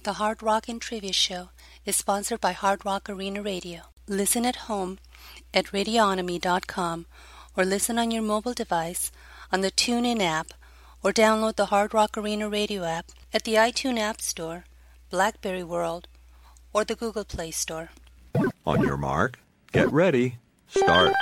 The Hard Rock and Trivia Show is sponsored by Hard Rock Arena Radio. Listen at home at radionomy.com or listen on your mobile device on the TuneIn app or download the Hard Rock Arena Radio app at the iTunes App Store, BlackBerry World, or the Google Play Store. On your mark, get ready, start.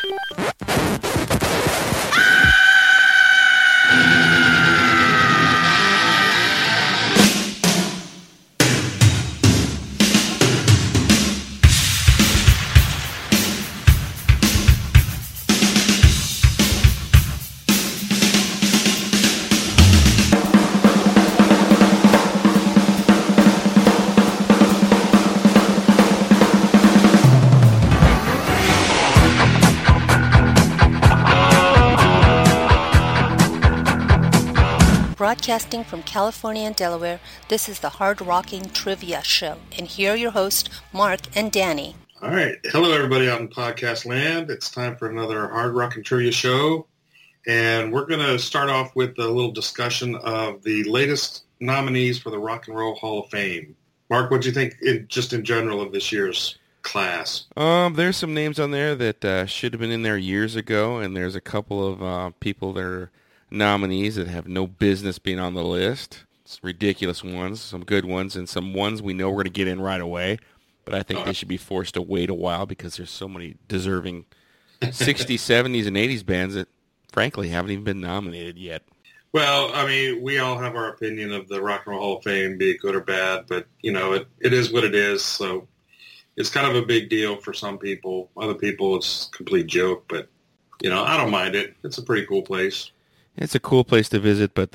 Broadcasting from California and Delaware, this is the Hard Rocking Trivia Show. And here are your hosts, Mark and Danny. All right. Hello, everybody out in podcast land. It's time for another Hard Rocking Trivia Show. And we're going to start off with a little discussion of the latest nominees for the Rock and Roll Hall of Fame. Mark, what do you think just in general of this year's class? There's some names on there that should have been in there years ago, and there's a couple of people that are nominees that have no business being on the list. It's ridiculous ones, some good ones, and some ones we know we're going to get in right away. But I think they should be forced to wait a while because there's so many deserving 60s, 70s, and 80s bands that, frankly, haven't even been nominated yet. Well, I mean, we all have our opinion of the Rock and Roll Hall of Fame, be it good or bad, but, you know, it is what it is. So it's kind of a big deal for some people. Other people, it's a complete joke, but, you know, I don't mind it. It's a pretty cool place. It's a cool place to visit, but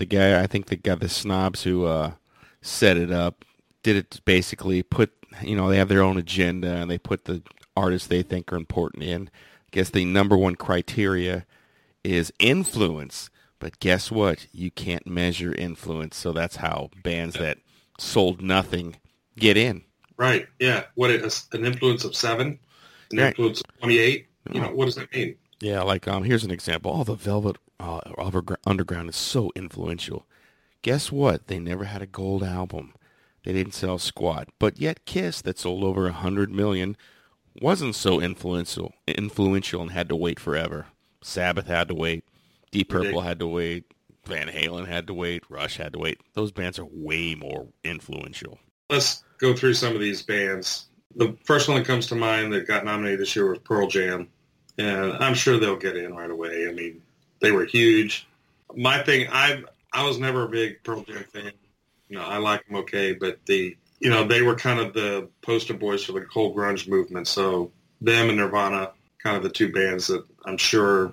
the snobs who set it up did it basically they have their own agenda and they put the artists they think are important in. I guess the number one criteria is influence, but guess what? You can't measure influence, so that's how bands that sold nothing get in. Right, yeah. What, an influence of 7? An influence of 28? You know, what does that mean? Yeah, like here's an example. The Velvet Underground is so influential. Guess what? They never had a gold album. They didn't sell squat. But yet Kiss, that sold over 100 million, wasn't so influential and had to wait forever. Sabbath had to wait. Deep Purple had to wait. Van Halen had to wait. Rush had to wait. Those bands are way more influential. Let's go through some of these bands. The first one that comes to mind that got nominated this year was Pearl Jam. And I'm sure they'll get in right away. I mean, they were huge. My thing, I was never a big Pearl Jam fan. You know, I like them okay, but they were kind of the poster boys for the whole grunge movement. So them and Nirvana, kind of the two bands that I'm sure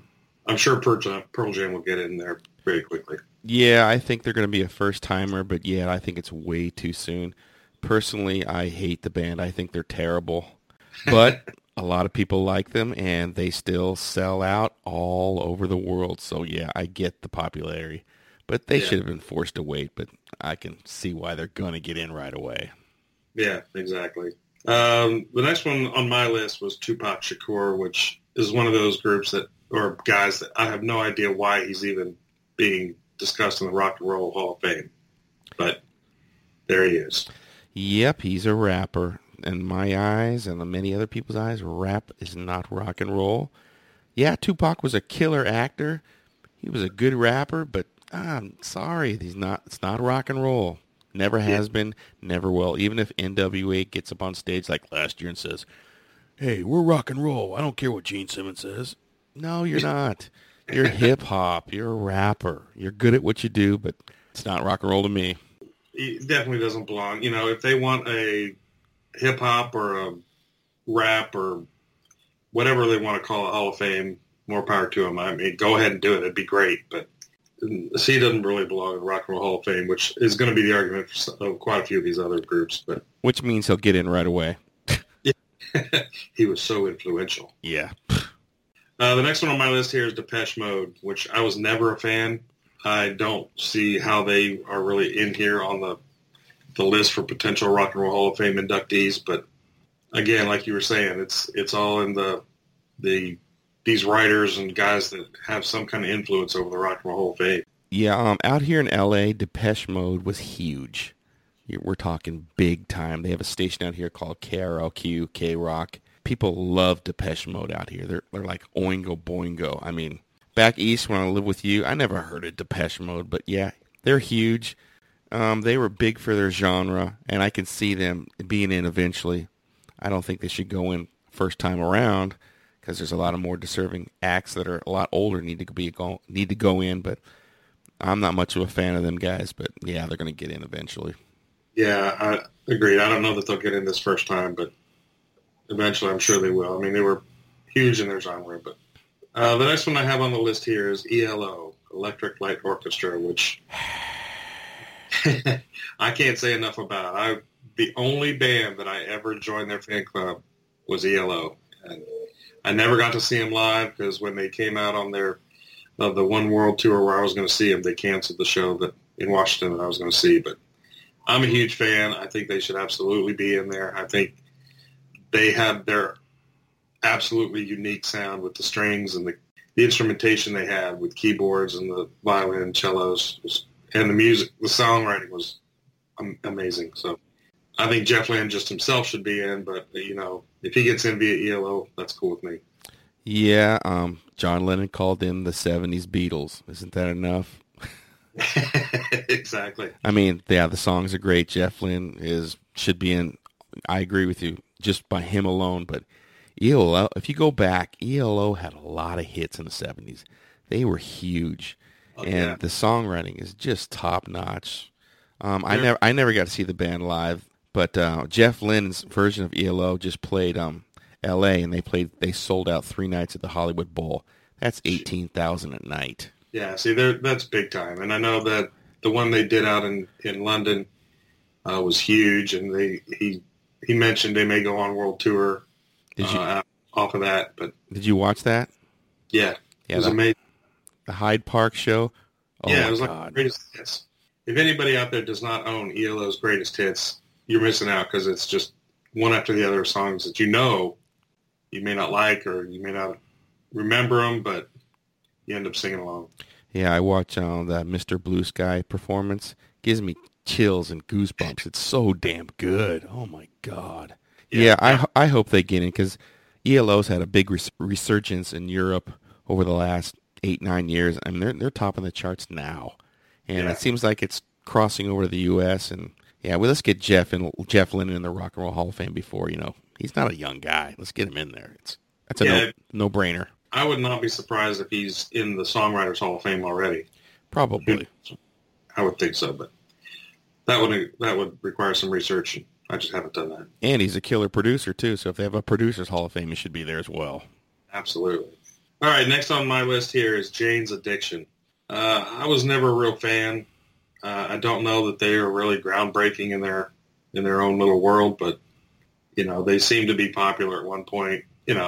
Pearl Jam will get in there very quickly. Yeah, I think they're going to be a first timer, but yeah, I think it's way too soon. Personally, I hate the band. I think they're terrible, but a lot of people like them, and they still sell out all over the world. So, yeah, I get the popularity. But they should have been forced to wait, but I can see why they're going to get in right away. Yeah, exactly. The next one on my list was Tupac Shakur, which is one of those groups or guys that I have no idea why he's even being discussed in the Rock and Roll Hall of Fame. But there he is. Yep, he's a rapper. In my eyes and many other people's eyes, rap is not rock and roll. Yeah, Tupac was a killer actor. He was a good rapper, but I'm sorry, it's not rock and roll. Never has been, never will. Even if NWA gets up on stage like last year and says, "Hey, we're rock and roll. I don't care what Gene Simmons says." No, you're not. You're hip-hop. You're a rapper. You're good at what you do, but it's not rock and roll to me. He definitely doesn't belong. You know, if they want a hip-hop or a rap or whatever they want to call it, Hall of Fame, more power to them. I mean, go ahead and do it. It'd be great. But he doesn't really belong in the Rock and Roll Hall of Fame, which is going to be the argument for quite a few of these other groups. But which means he'll get in right away. He was so influential. Yeah. The next one on my list here is Depeche Mode, which I was never a fan. I don't see how they are really in here on the list for potential Rock and Roll Hall of Fame inductees, but again, like you were saying, it's all in these writers and guys that have some kind of influence over the Rock and Roll Hall of Fame. Yeah, out here in L.A., Depeche Mode was huge. We're talking big time. They have a station out here called KRLQ, K-Rock. People love Depeche Mode out here. They're like Oingo Boingo. I mean, back east when I lived with you, I never heard of Depeche Mode, but yeah, they're huge. They were big for their genre, and I can see them being in eventually. I don't think they should go in first time around because there's a lot of more deserving acts that are a lot older need to go in, but I'm not much of a fan of them guys, but yeah, they're going to get in eventually. Yeah, I agree. I don't know that they'll get in this first time, but eventually I'm sure they will. I mean, they were huge in their genre. But the next one I have on the list here is ELO, Electric Light Orchestra, which I can't say enough about. The only band that I ever joined their fan club was ELO. And I never got to see them live because when they came out on their the One World Tour where I was going to see them, they canceled the show in Washington that I was going to see. But I'm a huge fan. I think they should absolutely be in there. I think they have their absolutely unique sound with the strings and the instrumentation they had with keyboards and the violin and cellos and the music. The songwriting was amazing. So I think Jeff Lynne just himself should be in, but, if he gets in via ELO, that's cool with me. Yeah, John Lennon called them the 70s Beatles. Isn't that enough? Exactly. I mean, yeah, the songs are great. Jeff Lynne should be in. I agree with you, just by him alone. But ELO, if you go back, ELO had a lot of hits in the 70s. They were huge, and the songwriting is just top notch. I never got to see the band live, but Jeff Lynne's version of ELO just played L.A. and they sold out 3 nights at the Hollywood Bowl. That's 18,000 a night. Yeah, see, that's big time. And I know that the one they did out in London was huge, and he mentioned they may go on world tour off of that. But did you watch that? Yeah, it was amazing. The Hyde Park show? Oh, yeah, it was like the greatest hits. If anybody out there does not own ELO's greatest hits, you're missing out because it's just one after the other songs that you may not like or you may not remember them, but you end up singing along. Yeah, I watch that Mr. Blue Sky performance. Gives me chills and goosebumps. It's so damn good. Oh, my God. Yeah, I hope they get in because ELO's had a big resurgence in Europe over the last 8-9 years. I mean, they're topping the charts now. And it seems like it's crossing over to the U.S. And, let's get Jeff Lynne in the Rock and Roll Hall of Fame before, he's not a young guy. Let's get him in there. That's a no-brainer. I would not be surprised if he's in the Songwriters Hall of Fame already. Probably. I would think so, but that would require some research. I just haven't done that. And he's a killer producer, too, so if they have a Producers Hall of Fame, he should be there as well. Absolutely. All right, next on my list here is Jane's Addiction. I was never a real fan. I don't know that they are really groundbreaking in their own little world, but, they seem to be popular at one point.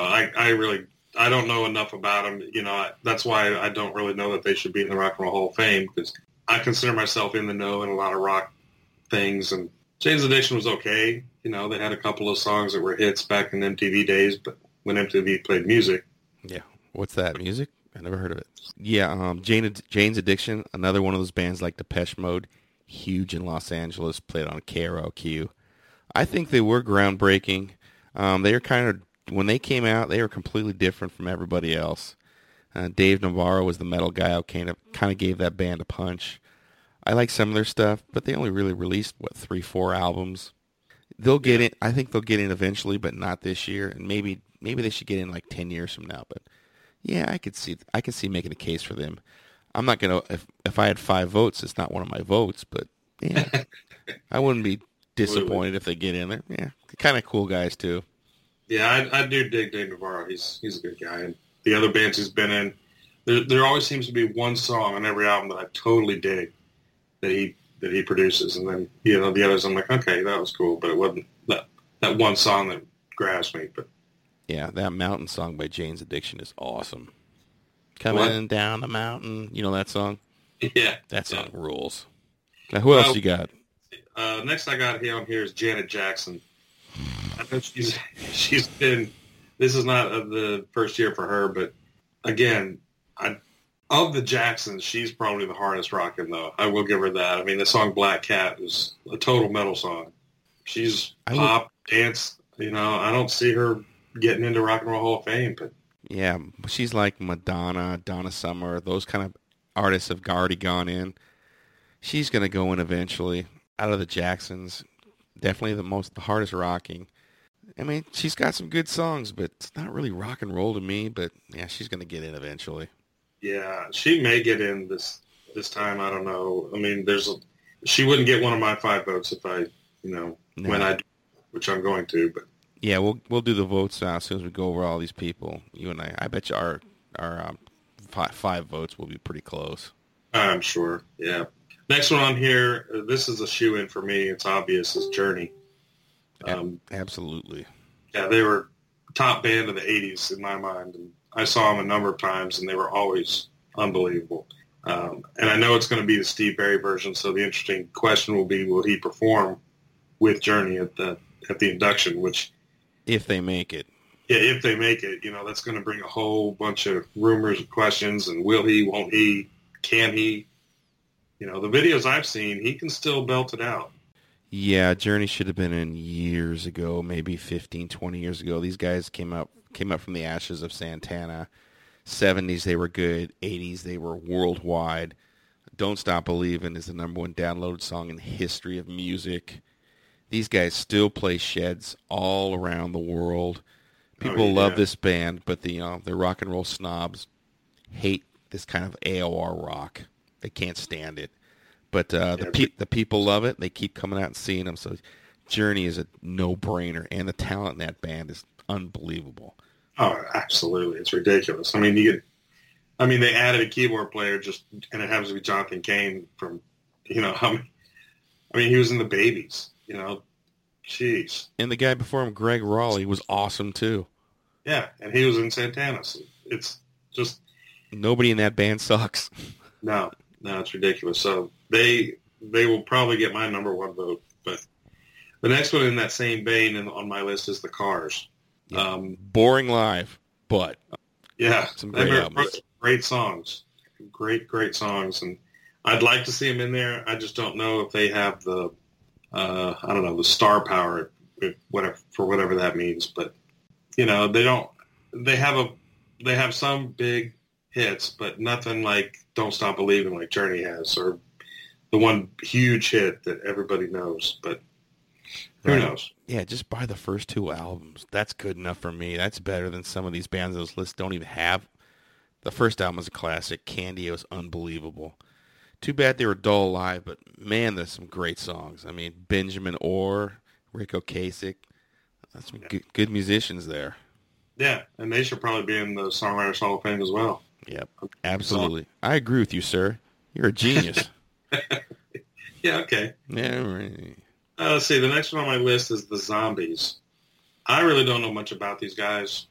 I don't know enough about them. That's why I don't really know that they should be in the Rock and Roll Hall of Fame because I consider myself in the know in a lot of rock things. And Jane's Addiction was okay. They had a couple of songs that were hits back in MTV days, but when MTV played music. Yeah. What's that, music? I never heard of it. Yeah, Jane's Addiction, another one of those bands like Depeche Mode, huge in Los Angeles, played on KRLQ. I think they were groundbreaking. They were kind of, when they came out, they were completely different from everybody else. Dave Navarro was the metal guy who kind of gave that band a punch. I like some of their stuff, but they only really released, 3-4 albums. They'll get in. I think they'll get in eventually, but not this year. And maybe they should get in like 10 years from now. But yeah, I could see making a case for them. I'm not gonna. If I had 5 votes, it's not one of my votes. But yeah, I wouldn't be disappointed if they get in there. Yeah, kind of cool guys too. Yeah, I do dig Dave Navarro. He's a good guy. And the other bands he's been in, there always seems to be one song on every album that I totally dig that he produces, and then the others I'm like, okay, that was cool, but it wasn't that one song that grabs me. But yeah, that Mountain song by Jane's Addiction is awesome. Coming down the mountain, you know that song? Yeah, that song rules. Now, who else you got? Next I got here on here is Janet Jackson. I know she's been. This is not the first year for her, but again, a Of the Jacksons, she's probably the hardest rocking, though. I will give her that. I mean, the song Black Cat is a total metal song. She's pop, dance. You know, I don't see her getting into Rock and Roll Hall of Fame. But yeah, she's like Madonna, Donna Summer. Those kind of artists have already gone in. She's going to go in eventually. Out of the Jacksons, definitely the hardest rocking. I mean, she's got some good songs, but it's not really rock and roll to me. But yeah, she's going to get in eventually. yeah, she may get in this time. I don't know. I mean, she wouldn't get one of my 5 votes if I, when I do, which I'm going to. But yeah, we'll do the votes as soon as we go over all these people. You and I bet you our 5 votes will be pretty close. I'm sure. Yeah. Next one on here, this is a shoe-in for me. It's obvious, is Journey. Absolutely. Yeah, they were top band of the 80s in my mind. And I saw them a number of times, and they were always unbelievable. And I know it's going to be the Steve Perry version, so the interesting question will be, will he perform with Journey at the induction, which... If they make it. Yeah, if they make it, that's going to bring a whole bunch of rumors and questions, and will he, won't he, can he? The videos I've seen, he can still belt it out. Yeah, Journey should have been in years ago, maybe 15, 20 years ago. These guys came up from the ashes of Santana. 70s, they were good. 80s, they were worldwide. Don't Stop Believin' is the number 1 downloaded song in the history of music. These guys still play sheds all around the world. People love this band, but the rock and roll snobs hate this kind of AOR rock. They can't stand it. But the people love it. They keep coming out and seeing them. So Journey is a no-brainer, and the talent in that band is unbelievable. Oh, absolutely. It's ridiculous. I mean, they added a keyboard player and it happens to be Jonathan Cain from, he was in the Babies, Jeez. And the guy before him, Greg Raleigh, was awesome too. Yeah, and he was in Santana. So it's just... Nobody in that band sucks. No, it's ridiculous. So they will probably get my number 1 vote. But the next one in that same vein on my list is the Cars. Yeah. Boring live, but yeah, some great albums. Great songs. Great songs. And I'd like to see them in there. I just don't know if they have the, the star power, for whatever that means. But, they don't, they have some big hits, but nothing like Don't Stop Believing like Journey has, or the one huge hit that everybody knows. But who knows? Yeah, just buy the first 2 albums. That's good enough for me. That's better than some of these bands on this list don't even have. The first album is a classic. Candy was unbelievable. Too bad they were dull live, but man, there's some great songs. I mean, Benjamin Orr, Rick Ocasek. That's some good musicians there. Yeah, and they should probably be in the Songwriters Hall of Fame as well. Yep, absolutely. I agree with you, sir. You're a genius. Yeah, okay. Yeah, right. Let's see, the next one on my list is the Zombies. I really don't know much about these guys.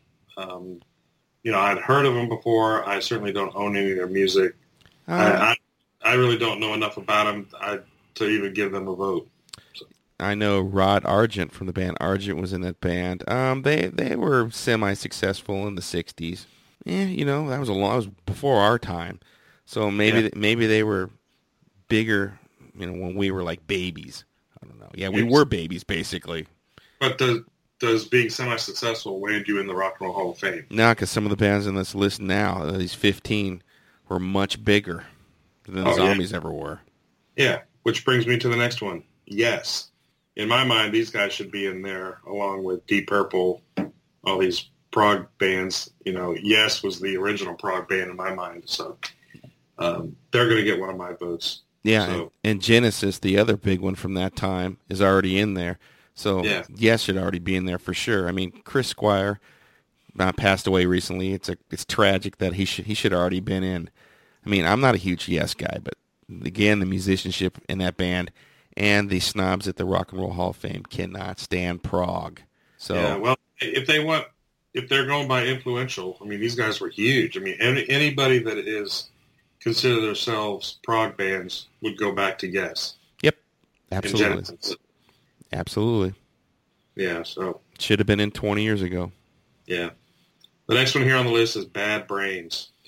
I'd heard of them before. I certainly don't own any of their music. I really don't know enough about them to even give them a vote. So. I know Rod Argent from the band Argent was in that band. They were semi-successful in the 60s. Yeah, that was before our time. So maybe they were bigger, when we were like babies. I don't know. Yeah, we were babies basically. But does being semi-successful land you in the Rock and Roll Hall of Fame? No, because some of the bands on this list now, these 15, were much bigger than the Zombies ever were. Yeah, which brings me to the next one. Yes. In my mind, these guys should be in there along with Deep Purple, all these prog bands. Yes was the original prog band in my mind, so they're going to get one of my votes. Yeah, so. and Genesis, the other big one from that time, is already in there. So Yes should already be in there for sure. I mean, Chris Squire passed away recently. It's tragic that he should already been in. I mean, I'm not a huge Yes guy, but again, the musicianship in that band and the snobs at the Rock and Roll Hall of Fame cannot stand prog. So yeah, well, if they're going by influential, I mean, these guys were huge. I mean, anybody that is consider themselves prog bands would go back to Yes. Yep, absolutely, absolutely. Yeah, so should have been in 20 years ago. Yeah, the next one here on the list is Bad Brains.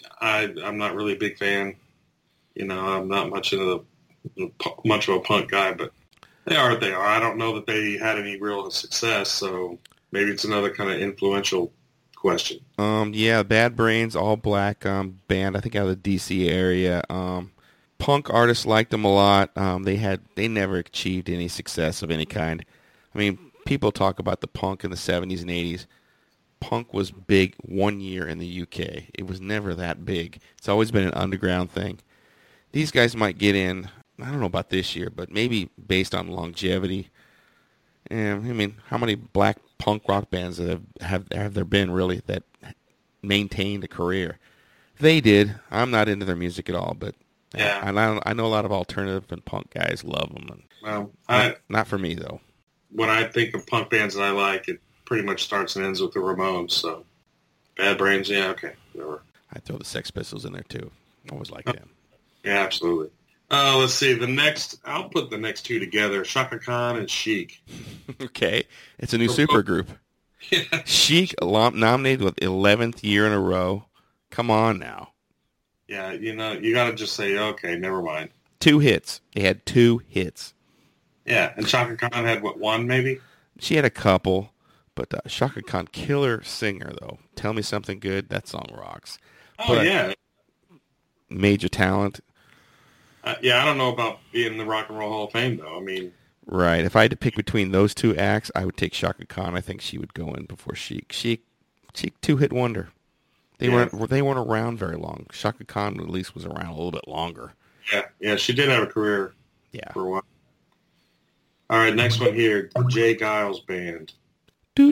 I'm not really a big fan. You know, I'm not much of a punk guy, but they are what they are. I don't know that they had any real success, so maybe it's another kind of influential question. Yeah, Bad Brains, all black band. I think out of the DC area. Punk artists liked them a lot. They never achieved any success of any kind. I mean, people talk about the punk in the 70s and 80s. Punk was big 1 year in the UK. It was never that big. It's always been an underground thing. These guys might get in, I don't know about this year, but maybe based on longevity. And I mean, how many black punk rock bands have there been really that maintained a career? They did. I'm not into their music at all, but yeah, I know a lot of alternative and punk guys love them. Well, not for me though. When I think of punk bands that I like, it pretty much starts and ends with the Ramones. So, Bad Brains, yeah, okay, whatever. I'd throw the Sex Pistols in there too. Always like them. Yeah, absolutely. Let's see. I'll put the next two together: Shaka Khan and Chic. Okay, it's a new supergroup. Yeah. Chic nominated with 11th year in a row. Come on now. Yeah, you know, you got to just say, okay, never mind. 2 hits. They had 2 hits. Yeah, and Shaka Khan had, what, 1 maybe? She had a couple, but Shaka Khan, killer singer, though. Tell Me Something Good, that song rocks. Oh, yeah. Major talent. Yeah, I don't know about being in the Rock and Roll Hall of Fame, though. I mean... Right. If I had to pick between those 2 acts, I would take Shaka Khan. I think she would go in before Chic. Chic 2-hit wonder. They weren't around very long. Shaka Khan at least was around a little bit longer. Yeah, she did have a career for a while. All right, next one here, the Jay Giles Band. Oh,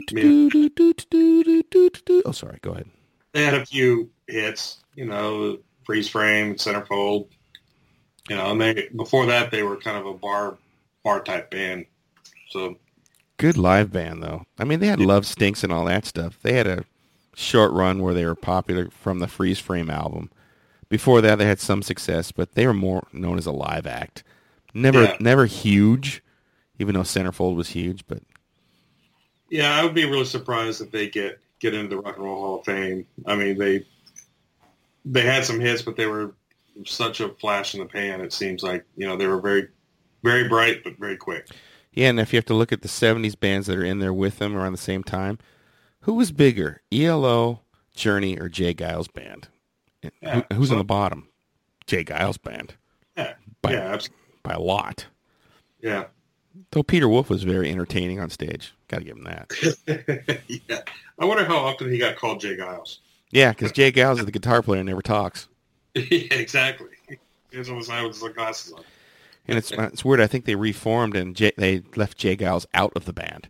sorry, go ahead. They had a few hits, you know, Freeze Frame, Centerfold. You know, and before that they were kind of a bar type band. So good live band though. I mean, they had Love Stinks and all that stuff. They had a short run where they were popular from the Freeze Frame album. Before that, they had some success, but they were more known as a live act. Never huge, even though Centerfold was huge. But yeah, I would be really surprised if they get into the Rock and Roll Hall of Fame. I mean, they had some hits, but they were such a flash in the pan. It seems like, you know, they were very, very bright but very quick. Yeah, and if you have to look at the 70s bands that are in there with them around the same time, who was bigger, ELO, Journey, or Jay Giles Band? Yeah, who's on the bottom? Jay Giles Band. Yeah, absolutely. By a lot. Yeah. Though Peter Wolf was very entertaining on stage. Got to give him that. Yeah. I wonder how often he got called Jay Giles. Yeah, because Jay Giles is the guitar player and never talks. Yeah, exactly. He's on the side with his glasses on. And it's weird. I think they reformed and they left Jay Giles out of the band.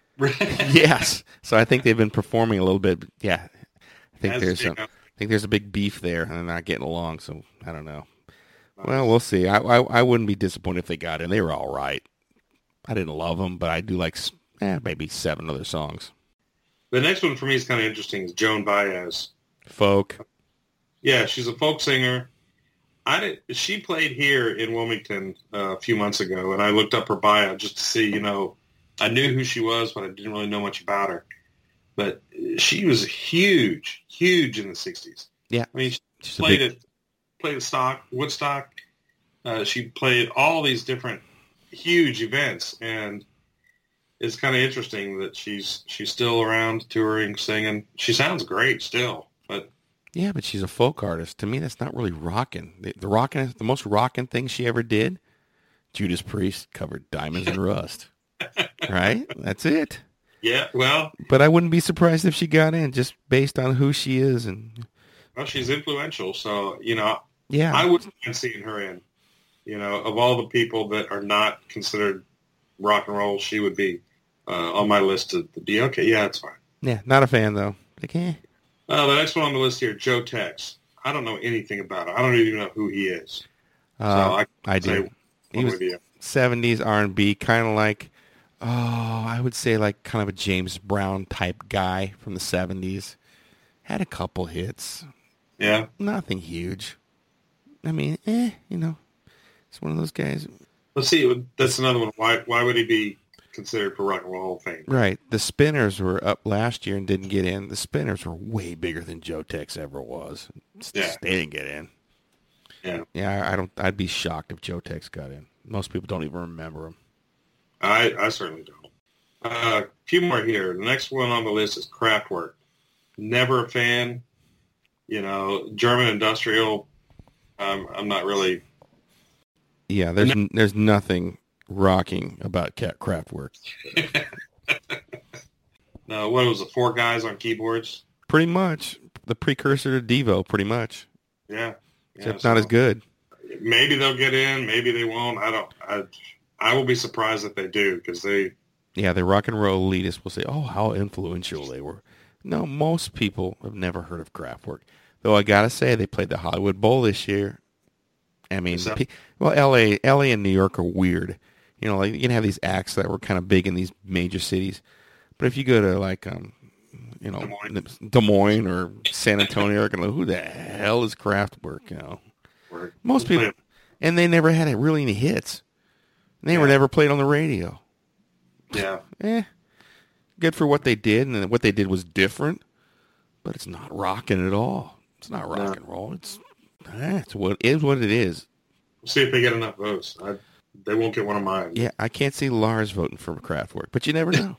Yes. So I think they've been performing a little bit. Yeah. I think there's a big beef there and they're not getting along. So I don't know. Nice. Well, we'll see. I wouldn't be disappointed if they got in. They were all right. I didn't love them, but I do like maybe 7 other songs. The next one for me is kind of interesting. Is Joan Baez. Folk. Yeah, she's a folk singer. She played here in Wilmington a few months ago, and I looked up her bio just to see, you know, I knew who she was, but I didn't really know much about her. But she was huge in the 60s. Yeah. I mean, she played at Woodstock. She played all these different huge events, and it's kind of interesting that she's still around touring, singing. She sounds great still, but yeah, but she's a folk artist. To me, that's not really rocking. The most rocking thing she ever did, Judas Priest covered Diamonds and Rust. Right? That's it. Yeah, well. But I wouldn't be surprised if she got in just based on who she is. Well, she's influential, so, you know, yeah, I wouldn't mind seeing her in. You know, of all the people that are not considered rock and roll, she would be on my list to be okay. Yeah, that's fine. Yeah, not a fan, though. Like, the next one on the list here, Joe Tex. I don't know anything about him. I don't even know who he is. So I do. He was 70s R&B, kind of like, I would say like kind of a James Brown type guy from the 70s. Had a couple hits. Yeah. Nothing huge. I mean, you know, it's one of those guys. Let's see. That's another one. Why would he be considered for Rock and Roll Hall of Fame. Right. The Spinners were up last year and didn't get in. The Spinners were way bigger than Joe Tex ever was. Yeah. They didn't get in. Yeah. Yeah, I'd be shocked if Joe Tex got in. Most people don't even remember him. I certainly don't. A few more here. The next one on the list is Kraftwerk. Never a fan. German industrial. I'm not really. Yeah, there's nothing rocking about Kraftwerk. No, what was it? 4 guys on keyboards. Pretty much the precursor to Devo. Pretty much. Yeah. Except not as good. Maybe they'll get in. Maybe they won't. I will be surprised if they do because they. Yeah, the rock and roll elitists will say, "Oh, how influential they were." No, most people have never heard of Kraftwerk. Though I gotta say, they played the Hollywood Bowl this year. I mean, L.A. and New York are weird. Like you can have these acts that were kind of big in these major cities, but if you go to like, Des Moines or San Antonio, they're gonna go, who the hell is Kraftwerk? Most people, and they never had really any hits. They were never played on the radio. Yeah. Good for what they did, and what they did was different, but it's not rocking at all. It's not rock and roll. It's what it is. We'll see if they get enough votes. They won't get one of mine. Yeah, I can't see Lars voting for Kraftwerk, but you never know.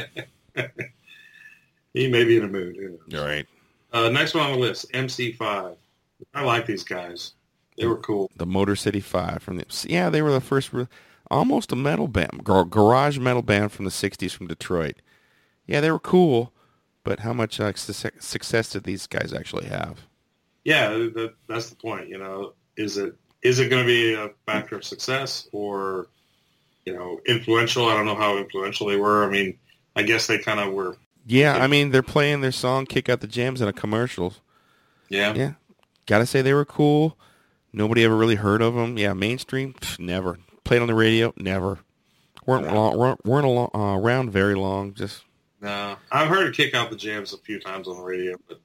He may be in a mood. All right. Next one on the list, MC5. I like these guys. They were cool. The Motor City 5 they were the first, almost a metal band, garage metal band from the 60s from Detroit. Yeah, they were cool, but how much success did these guys actually have? Yeah, that's the point. Is it going to be a factor of success or, influential? I don't know how influential they were. I mean, I guess they kind of were. Yeah, I mean, they're playing their song "Kick Out the Jams" in a commercial. Yeah. Gotta say they were cool. Nobody ever really heard of them. Yeah, mainstream, never. Played on the radio, never. Weren't around very long. Just no. I've heard "Kick Out the Jams" a few times on the radio, but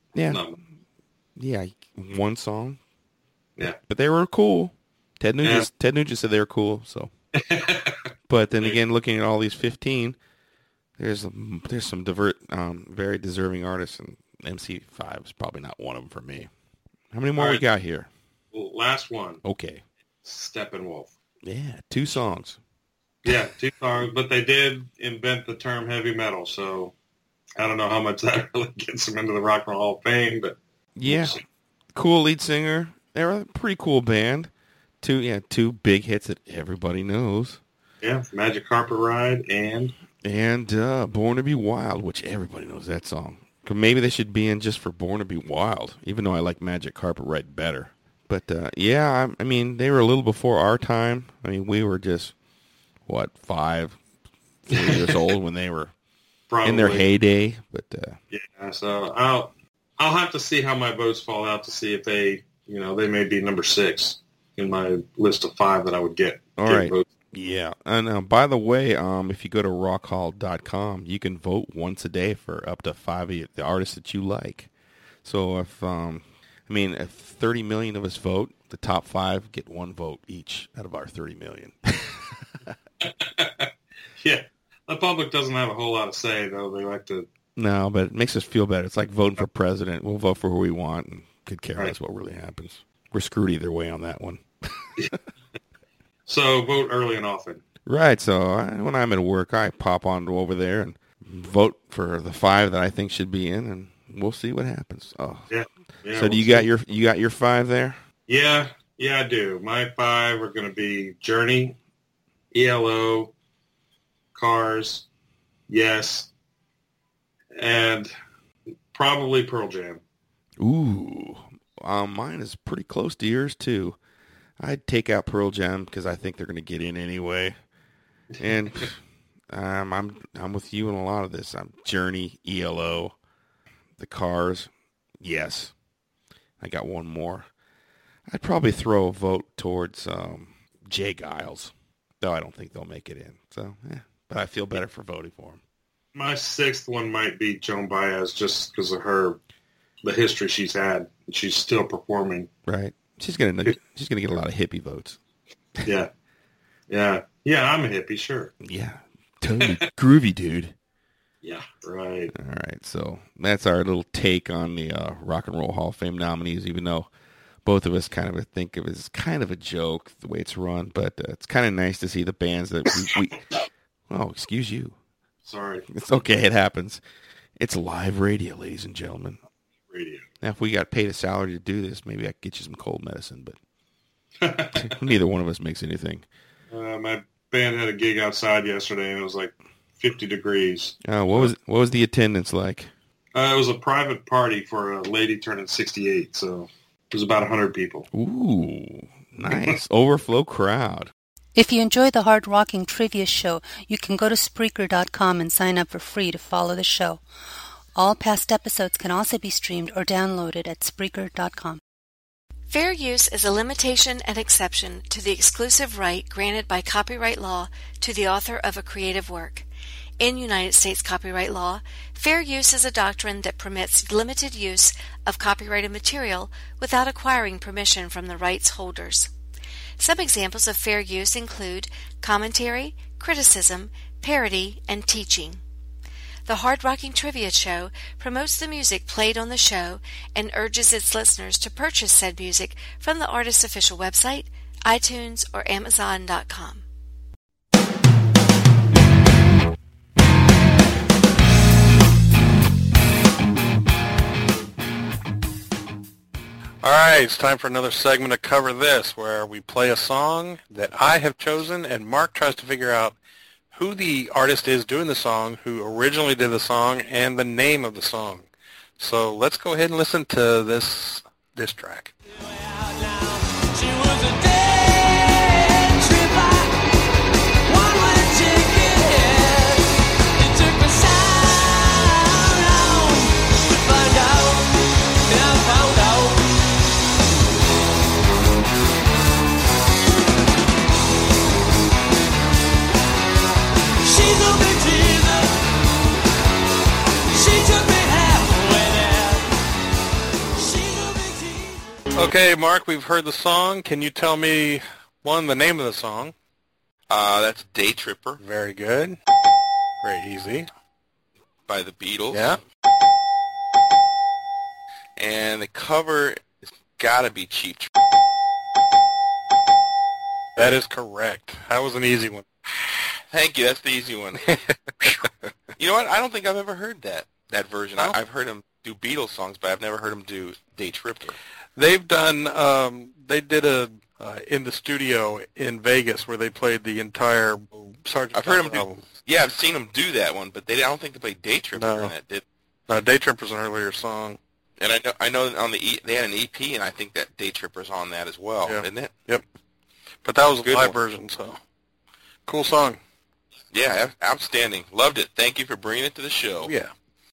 yeah, one song. Yeah, but they were cool. Ted Nugent said they were cool. So, but then again, looking at all these 15, there's some very deserving artists, and MC5 is probably not one of them for me. How many more we got here? Well, last one. Okay. Steppenwolf. Yeah, 2 songs. Yeah, 2 songs, but they did invent the term heavy metal, so I don't know how much that really gets them into the Rock and Roll Hall of Fame, but yeah, cool lead singer. They're a pretty cool band. 2 big hits that everybody knows. Yeah, Magic Carpet Ride and Born to Be Wild, which everybody knows that song. Maybe they should be in just for Born to Be Wild, even though I like Magic Carpet Ride better. But, I mean, they were a little before our time. I mean, we were just, 5, 4 years old when they were in their heyday. But yeah, so I'll have to see how my votes fall out to see if they may be number 6 in my list of 5 that I would get. All right. Votes. Yeah. And if you go to rockhall.com, you can vote once a day for up to 5 of the artists that you like. So if 30 million of us vote, the top 5 get 1 vote each out of our 30 million. Yeah. The public doesn't have a whole lot of say, though. They like to... No, but it makes us feel better. It's like voting for president. We'll vote for who we want and could care less what really happens. We're screwed either way on that one. So vote early and often. Right. So when I'm at work, I pop on over there and vote for the 5 that I think should be in, and we'll see what happens. Oh. Yeah. So do you got your 5 there? Yeah, I do. My 5 are going to be Journey, ELO, Cars, Yes, and probably Pearl Jam. Ooh, mine is pretty close to yours too. I'd take out Pearl Jam because I think they're going to get in anyway, and I'm with you in a lot of this. I'm Journey, ELO, the Cars, Yes. I got one more. I'd probably throw a vote towards Jay Giles, though I don't think they'll make it in. So, but I feel better for voting for him. My 6th one might be Joan Baez just because of the history she's had. She's still performing. Right. She's gonna get a lot of hippie votes. Yeah. I'm a hippie, sure. Yeah. Totally groovy, dude. Yeah, right. All right, so that's our little take on the Rock and Roll Hall of Fame nominees, even though both of us kind of think of it as kind of a joke, the way it's run, but it's kind of nice to see the bands that we oh, excuse you. Sorry. It's okay, it happens. It's live radio, ladies and gentlemen. Radio. Now, if we got paid a salary to do this, maybe I could get you some cold medicine, but neither one of us makes anything. My band had a gig outside yesterday, and it was like 50 degrees. What was the attendance like? It was a private party for a lady turning 68, so it was about 100 people. Ooh, nice. Overflow crowd. If you enjoy the Hard Rocking Trivia Show, you can go to Spreaker.com and sign up for free to follow the show. All past episodes can also be streamed or downloaded at Spreaker.com. Fair use is a limitation and exception to the exclusive right granted by copyright law to the author of a creative work. In United States copyright law, fair use is a doctrine that permits limited use of copyrighted material without acquiring permission from the rights holders. Some examples of fair use include commentary, criticism, parody, and teaching. The Hard Rocking Trivia Show promotes the music played on the show and urges its listeners to purchase said music from the artist's official website, iTunes, or Amazon.com. All right, it's time for another segment of Cover This, where we play a song that I have chosen, and Mark tries to figure out who the artist is doing the song, who originally did the song, and the name of the song. So let's go ahead and listen to this track. Okay, Mark, we've heard the song. Can you tell me, one, the name of the song? That's Day Tripper. Very good. Very easy. By the Beatles. Yeah. And the cover has got to be Cheap Trick. That is correct. That was an easy one. Thank you. That's the easy one. You know what? I don't think I've ever heard that version. Oh. I've heard him do Beatles songs, but I've never heard him do Day Tripper. They've done, they did in the studio in Vegas where they played the entire Sgt. I've heard Pepper him album. Yeah, I've seen him do that one, but I don't think they played Day Tripper No. on that, did No, Day Tripper's an earlier song. And I know on they had an EP, and I think that Day Tripper's on that as well, Yeah. isn't it? Yep. But that was a Good live one. version, so cool song. Yeah, outstanding. Loved it. Thank you for bringing it to the show. Yeah.